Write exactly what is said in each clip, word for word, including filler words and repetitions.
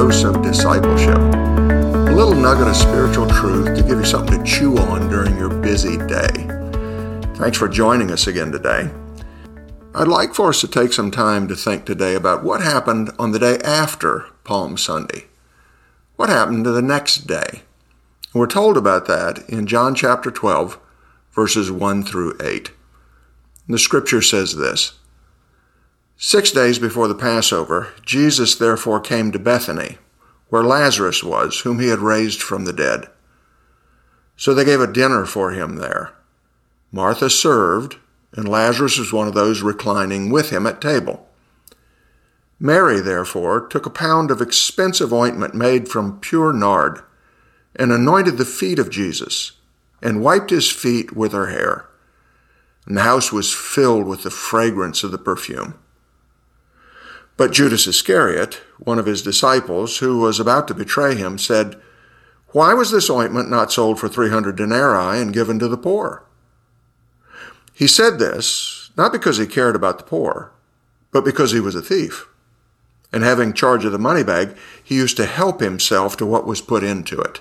dose of discipleship, a little nugget of spiritual truth to give you something to chew on during your busy day. Thanks for joining us again today. I'd like for us to take some time to think today about what happened on the day after Palm Sunday. What happened to the next day? We're told about that in John chapter twelve, verses one through eight. The scripture says this: Six days before the Passover, Jesus therefore came to Bethany, where Lazarus was, whom he had raised from the dead. So they gave a dinner for him there. Martha served, and Lazarus was one of those reclining with him at table. Mary, therefore, took a pound of expensive ointment made from pure nard, and anointed the feet of Jesus, and wiped his feet with her hair. And the house was filled with the fragrance of the perfume. But Judas Iscariot, one of his disciples, who was about to betray him, said, Why was this ointment not sold for three hundred denarii and given to the poor? He said this, not because he cared about the poor, but because he was a thief. And having charge of the money bag, he used to help himself to what was put into it.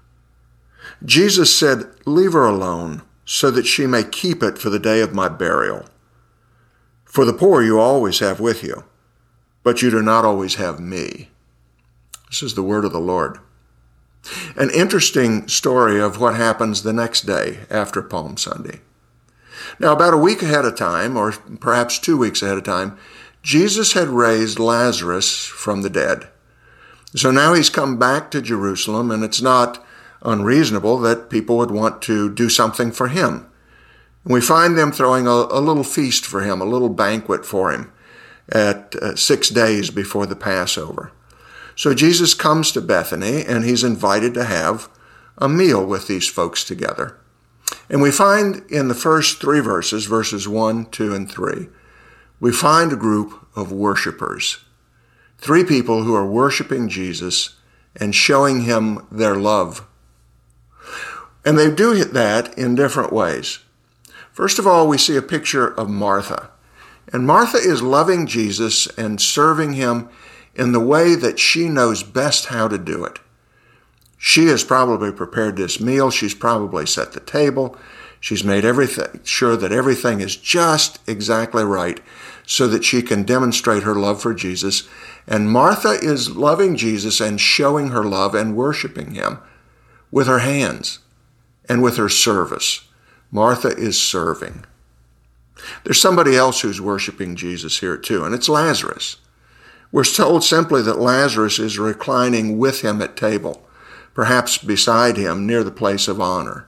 Jesus said, Leave her alone, so that she may keep it for the day of my burial. For the poor you always have with you, but you do not always have me. This is the word of the Lord. An interesting story of what happens the next day after Palm Sunday. Now, about a week ahead of time, or perhaps two weeks ahead of time, Jesus had raised Lazarus from the dead. So now he's come back to Jerusalem, and it's not unreasonable that people would want to do something for him. And we find them throwing a, a little feast for him, a little banquet for him, at uh, six days before the Passover. So Jesus comes to Bethany, and he's invited to have a meal with these folks together. And we find in the first three verses, verses one, two, and three, we find a group of worshipers. Three people who are worshiping Jesus and showing him their love. And they do that in different ways. First of all, we see a picture of Martha. And Martha is loving Jesus and serving him in the way that she knows best how to do it. She has probably prepared this meal. She's probably set the table. She's made everything sure that everything is just exactly right so that she can demonstrate her love for Jesus. And Martha is loving Jesus and showing her love and worshiping him with her hands and with her service. Martha is serving. There's somebody else who's worshiping Jesus here too, and it's Lazarus. We're told simply that Lazarus is reclining with him at table, perhaps beside him near the place of honor.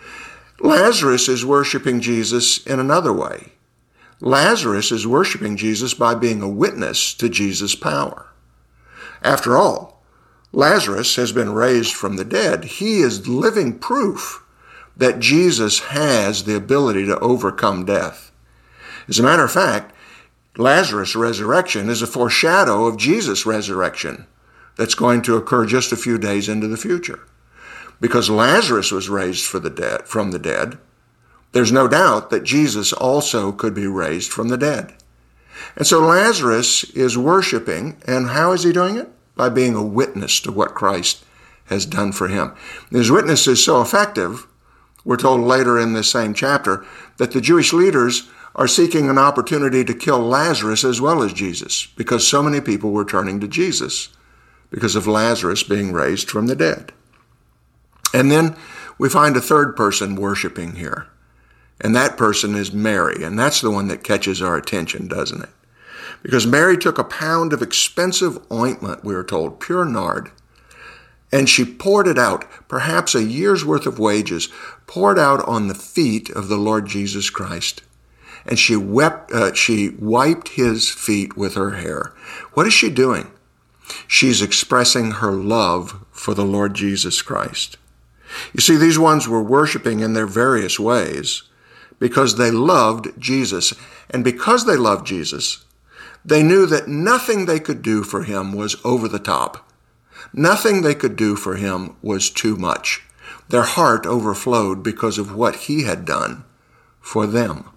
Lazarus is worshiping Jesus in another way. Lazarus is worshiping Jesus by being a witness to Jesus' power. After all, Lazarus has been raised from the dead. He is living proof that Jesus has the ability to overcome death. As a matter of fact, Lazarus' resurrection is a foreshadow of Jesus' resurrection that's going to occur just a few days into the future. Because Lazarus was raised for the dead, from the dead, there's no doubt that Jesus also could be raised from the dead. And so Lazarus is worshiping, and how is he doing it? By being a witness to what Christ has done for him. His witness is so effective, we're told later in this same chapter, that the Jewish leaders are seeking an opportunity to kill Lazarus as well as Jesus, because so many people were turning to Jesus because of Lazarus being raised from the dead. And then we find a third person worshiping here, and that person is Mary, and that's the one that catches our attention, doesn't it? Because Mary took a pound of expensive ointment, we are told, pure nard, and she poured it out, perhaps a year's worth of wages, poured out on the feet of the Lord Jesus Christ. And she wept, uh, she wiped his feet with her hair. What is she doing? She's expressing her love for the Lord Jesus Christ. You see, these ones were worshiping in their various ways because they loved Jesus. And because they loved Jesus, they knew that nothing they could do for him was over the top. Nothing they could do for him was too much. Their heart overflowed because of what he had done for them.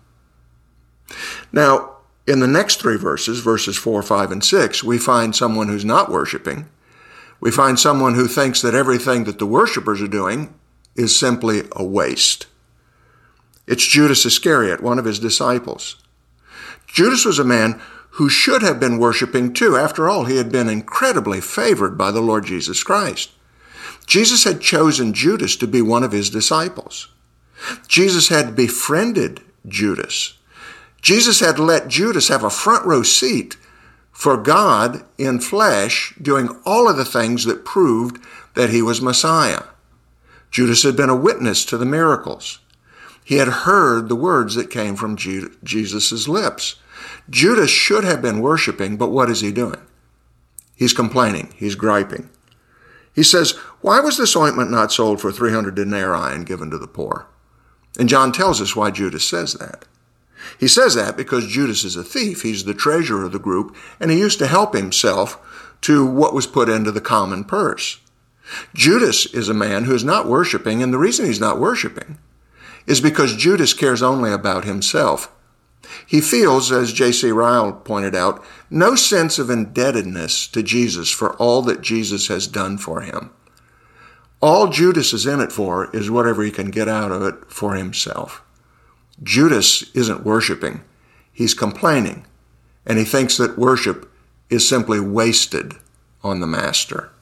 Now, in the next three verses, verses four, five, and six, we find someone who's not worshiping, we find someone who thinks that everything that the worshipers are doing is simply a waste. It's Judas Iscariot, one of his disciples. Judas was a man who should have been worshiping too. After all, he had been incredibly favored by the Lord Jesus Christ. Jesus had chosen Judas to be one of his disciples. Jesus had befriended Judas. Jesus had let Judas have a front row seat for God in flesh, doing all of the things that proved that he was Messiah. Judas had been a witness to the miracles. He had heard the words that came from Jesus' lips. Judas should have been worshiping, but what is he doing? He's complaining. He's griping. He says, why was this ointment not sold for three hundred denarii and given to the poor? And John tells us why Judas says that. He says that because Judas is a thief. He's the treasurer of the group, and he used to help himself to what was put into the common purse. Judas is a man who is not worshiping, and the reason he's not worshiping is because Judas cares only about himself. He feels, as J C Ryle pointed out, no sense of indebtedness to Jesus for all that Jesus has done for him. All Judas is in it for is whatever he can get out of it for himself. Judas isn't worshiping. He's complaining, and he thinks that worship is simply wasted on the Master.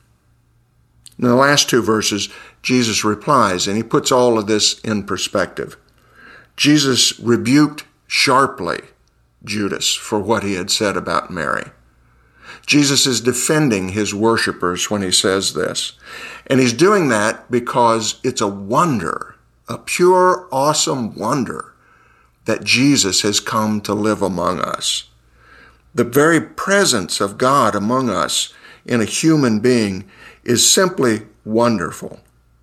In the last two verses, Jesus replies, and he puts all of this in perspective. Jesus rebuked sharply Judas for what he had said about Mary. Jesus is defending his worshipers when he says this. And he's doing that because it's a wonder, a pure, awesome wonder that Jesus has come to live among us. The very presence of God among us in a human being is simply wonderful.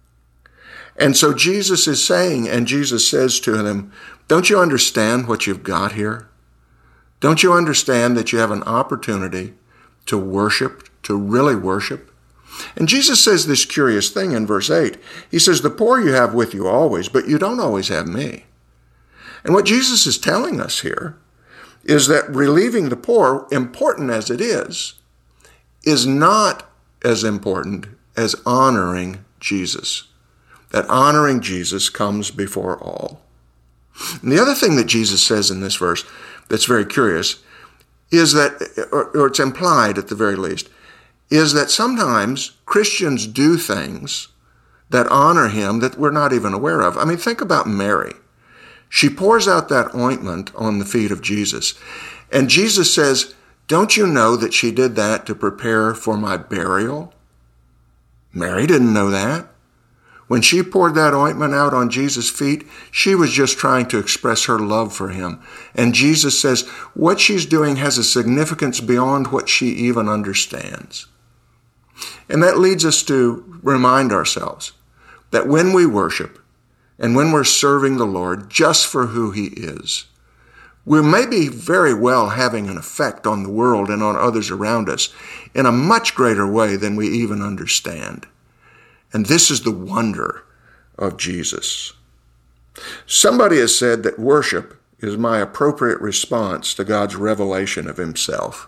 And so Jesus is saying, and Jesus says to them, don't you understand what you've got here? Don't you understand that you have an opportunity to worship, to really worship? And Jesus says this curious thing in verse eight. He says, the poor you have with you always, but you don't always have me. And what Jesus is telling us here is that relieving the poor, important as it is, is not as important as honoring Jesus. That honoring Jesus comes before all. And the other thing that Jesus says in this verse that's very curious is that, or, or it's implied at the very least, is that sometimes Christians do things that honor him that we're not even aware of. I mean, think about Mary. She pours out that ointment on the feet of Jesus. And Jesus says, don't you know that she did that to prepare for my burial? Mary didn't know that. When she poured that ointment out on Jesus' feet, she was just trying to express her love for him. And Jesus says, what she's doing has a significance beyond what she even understands. And that leads us to remind ourselves that when we worship and when we're serving the Lord just for who he is, we may be very well having an effect on the world and on others around us in a much greater way than we even understand. And this is the wonder of Jesus. Somebody has said that worship is my appropriate response to God's revelation of himself.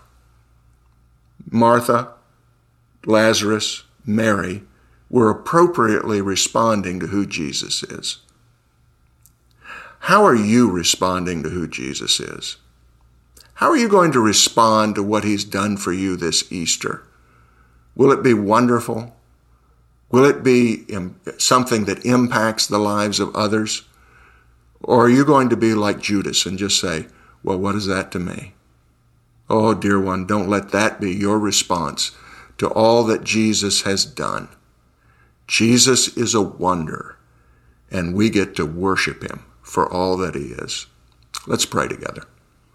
Martha, Lazarus, Mary were appropriately responding to who Jesus is. How are you responding to who Jesus is? How are you going to respond to what he's done for you this Easter? Will it be wonderful? Will it be something that impacts the lives of others? Or are you going to be like Judas and just say, well, what is that to me? Oh, dear one, don't let that be your response to all that Jesus has done. Jesus is a wonder, and we get to worship him for all that he is. Let's pray together.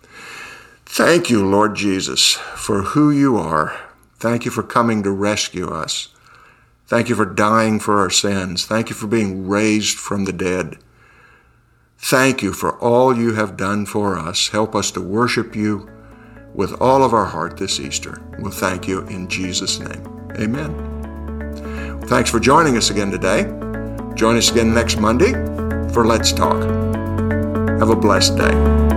Thank you, Lord Jesus, for who you are. Thank you for coming to rescue us. Thank you for dying for our sins. Thank you for being raised from the dead. Thank you for all you have done for us. Help us to worship you with all of our heart this Easter. We'll thank you in Jesus' name. Amen. Thanks for joining us again today. Join us again next Monday for Let's Talk. Have a blessed day.